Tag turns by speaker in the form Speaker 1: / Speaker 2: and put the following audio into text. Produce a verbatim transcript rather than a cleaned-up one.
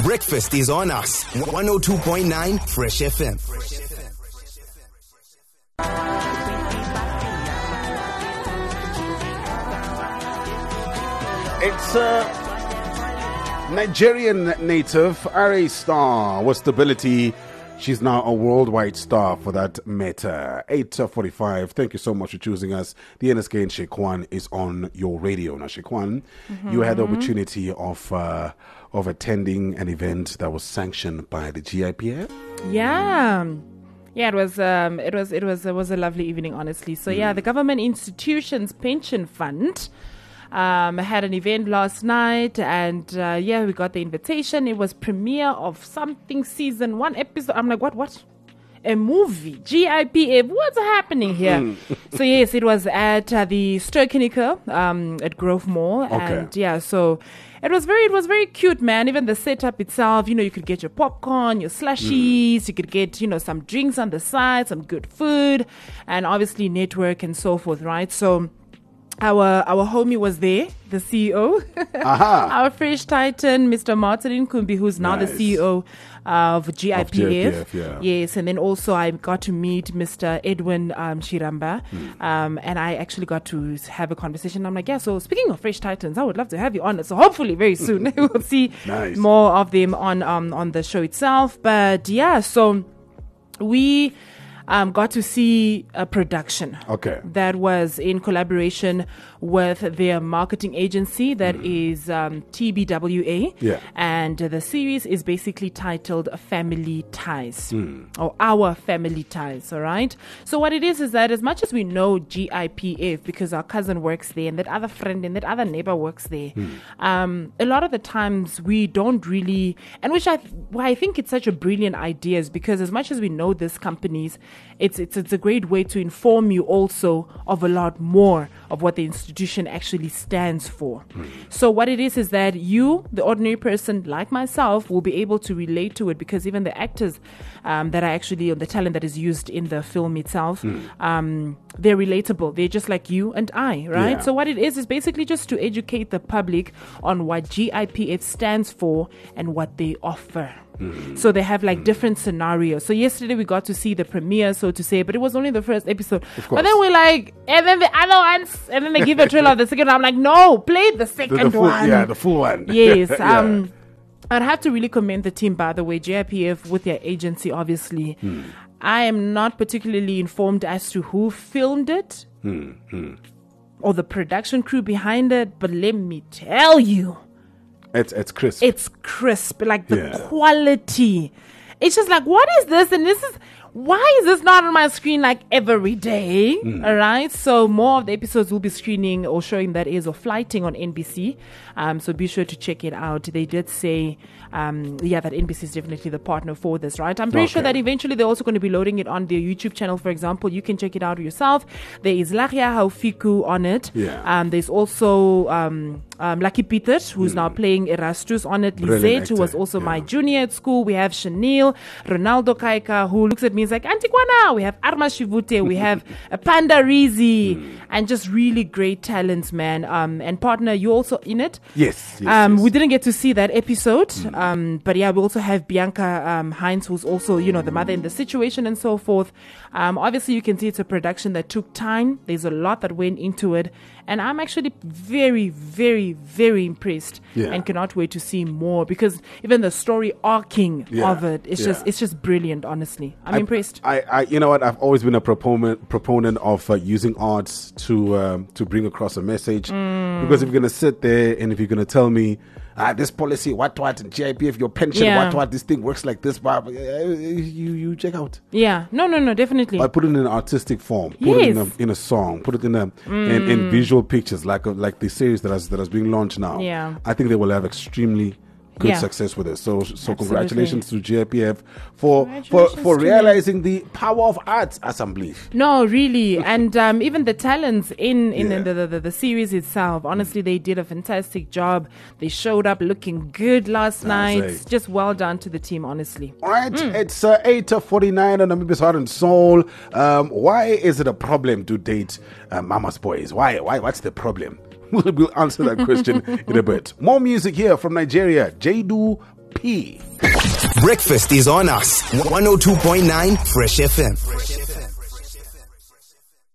Speaker 1: Breakfast is on us. one oh two point nine Fresh F M.
Speaker 2: It's a Nigerian native, Ari Star, with stability. She's now a worldwide star for that matter. eight forty-five. Thank you so much for choosing us. The N S K and Shekwan is on your radio. Now, Shekwan, mm-hmm. you had the opportunity of uh, of attending an event that was sanctioned by the G I P F.
Speaker 3: Yeah. Yeah, it was um, it was it was it was a lovely evening, honestly. So mm. yeah, the Government Institutions Pension Fund Um, I had an event last night, and uh, yeah, we got the invitation. It was premiere of something season one episode. I'm like, what, what? A movie, G I P F. What's happening here? So yes, it was at uh, the Ster-Kinekor, um at Grove Mall,
Speaker 2: okay.
Speaker 3: and yeah, so it was very, it was very cute, man. Even the setup itself, you know, you could get your popcorn, your slushies, mm. you could get, you know, some drinks on the side, some good food, and obviously network and so forth, right? So Our our homie was there, the C E O, our fresh titan, Mister Martin Nkumbi, who's now nice. the C E O of G I P F. Of G I P F, yeah. Yes, and then also I got to meet Mister Edwin um, Shiramba, mm. um, and I actually got to have a conversation. I'm like, yeah, so speaking of fresh titans, I would love to have you on it. So hopefully very soon we'll see nice. more of them on um, on the show itself. But yeah, so we... Um, got to see a production
Speaker 2: okay.
Speaker 3: that was in collaboration with their marketing agency that mm. is um, T B W A.
Speaker 2: Yeah.
Speaker 3: And uh, the series is basically titled Family Ties
Speaker 2: mm.
Speaker 3: or Our Family Ties. All right. So what it is is that as much as we know G I P F because our cousin works there and that other friend and that other neighbor works there, mm. um, a lot of the times we don't really, and which I, why I think it's such a brilliant idea is because as much as we know these companies, It's, it's it's a great way to inform you also of a lot more of what the institution actually stands for. Mm. So what it is is that you, the ordinary person like myself, will be able to relate to it because even the actors um, that are actually, the talent that is used in the film itself, mm. um, they're relatable. They're just like you and I, right?
Speaker 2: Yeah.
Speaker 3: So what it is is basically just to educate the public on what G I P F stands for and what they offer. Mm. So they have like mm. different scenarios. So yesterday we got to see the premiere, so to say, but it was only the first episode. But then we're like, and then the other ones, and then they give a trailer of the second one. I'm like, no, play the second
Speaker 2: the, the full,
Speaker 3: one.
Speaker 2: Yeah, the full one.
Speaker 3: Yes.
Speaker 2: yeah.
Speaker 3: Um, I'd have to really commend the team, by the way, G I P F with their agency, obviously. Mm. I am not particularly informed as to who filmed it
Speaker 2: mm. Mm.
Speaker 3: or the production crew behind it, but let me tell you,
Speaker 2: It's it's crisp.
Speaker 3: It's crisp. Like the
Speaker 2: yeah.
Speaker 3: quality. It's just like, what is this? And this is, why is this not on my screen like every day? Mm. All right. So more of the episodes will be screening or showing that is or flighting on N B C. Um, so be sure to check it out. They did say, um, yeah, that N B C is definitely the partner for this, right? I'm pretty okay. sure that eventually they're also going to be loading it on their YouTube channel, for example. You can check it out yourself. There is Laria Haufiku on it.
Speaker 2: Yeah.
Speaker 3: Um, there's also um, um, Lucky Peter, who's mm. now playing Erastus on it. Lizette, who was also yeah. my junior at school. We have Chanel, Ronaldo Kaika, who looks at me and is like, Antigwana. We have Arma Shivute. We have a Panda Rizi. Mm. And just really great talents, man. Um, and partner, you also in it?
Speaker 2: Yes. yes,
Speaker 3: um,
Speaker 2: yes.
Speaker 3: We didn't get to see that episode. Mm. Um, but yeah, we also have Bianca um, Heinz, who's also, you know, the mother in the situation and so forth. Um, obviously, you can see it's a production that took time. There's a lot that went into it. And I'm actually very, very, very impressed
Speaker 2: yeah.
Speaker 3: and cannot wait to see more because even the story arcing
Speaker 2: yeah.
Speaker 3: of it, it's
Speaker 2: yeah.
Speaker 3: just it's just brilliant, honestly. I'm
Speaker 2: I,
Speaker 3: impressed.
Speaker 2: I, I, you know what? I've always been a proponent proponent of uh, using arts to um, to bring across a message
Speaker 3: mm.
Speaker 2: because if you're going to sit there and if you're going to tell me ah, this policy, what, what, and G I P F, your pension,
Speaker 3: yeah.
Speaker 2: what, what, this thing works like this, but you, you check out.
Speaker 3: Yeah, no, no, no, definitely.
Speaker 2: I put it in an artistic form, put
Speaker 3: yes.
Speaker 2: it in a, in a song, put it in a mm. in, in visual pictures, like a, like the series that is that is being launched now.
Speaker 3: Yeah,
Speaker 2: I think they will have extremely good yeah. success with it. So, so Absolutely. congratulations to G I P F for for, for realizing the power of arts assembly.
Speaker 3: No, really, and um, even the talents in in yeah. the, the, the the series itself. Honestly, they did a fantastic job. They showed up looking good last night. Right. Just well done to the team, honestly.
Speaker 2: All right, mm. it's uh, eight forty-nine on Namibia's Heart and Soul. Um, why is it a problem to date uh, mama's boys? Why? Why? What's the problem? We'll answer that question in a bit. More music here from Nigeria. Jadu P.
Speaker 1: Breakfast is on us. one oh two point nine Fresh F M.